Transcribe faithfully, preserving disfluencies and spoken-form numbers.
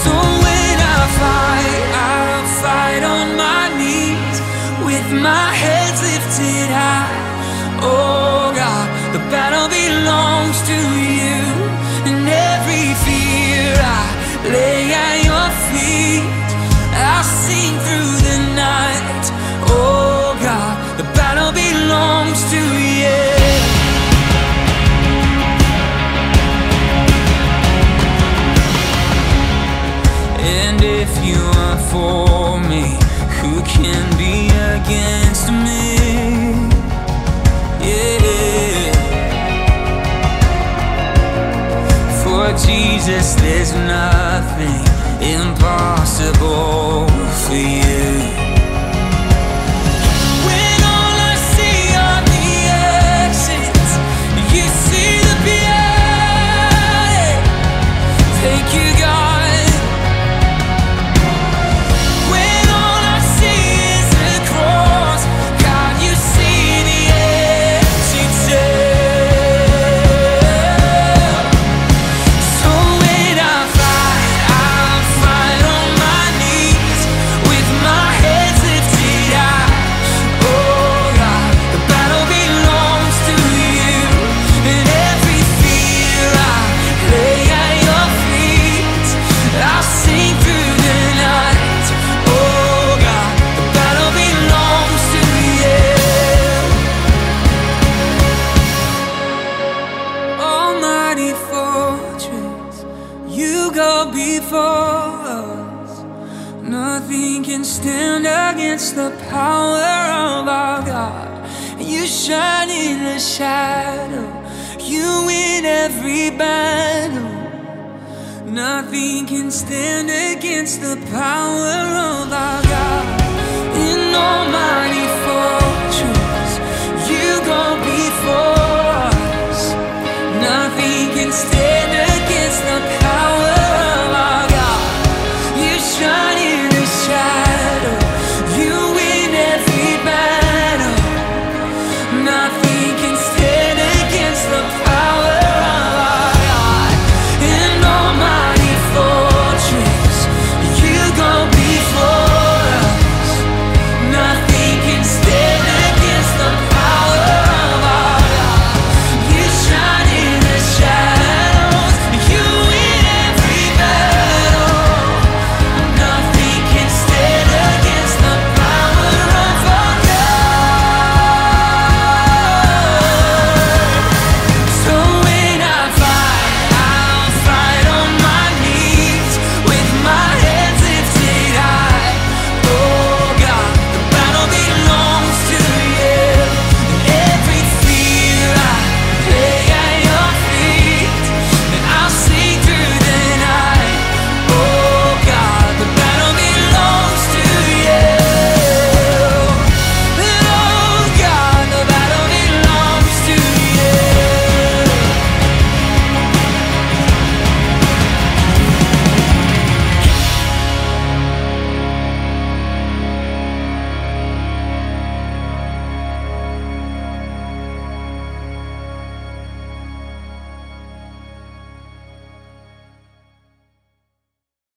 So when I fight, I'll fight on my knees with my heads lifted high. Oh God, the battle belongs to you, and every fear I lay at your feet. I'll sing through the night. Oh God, the battle belongs to you. And if you are for me, who can be against me? Yeah. For Jesus, there's nothing impossible for you. When all I see are the exits, you see the beauty. Thank you, God. Go before us. Nothing can stand against the power of our God. You shine in the shadow, you win every battle. Nothing can stand against the power of our God.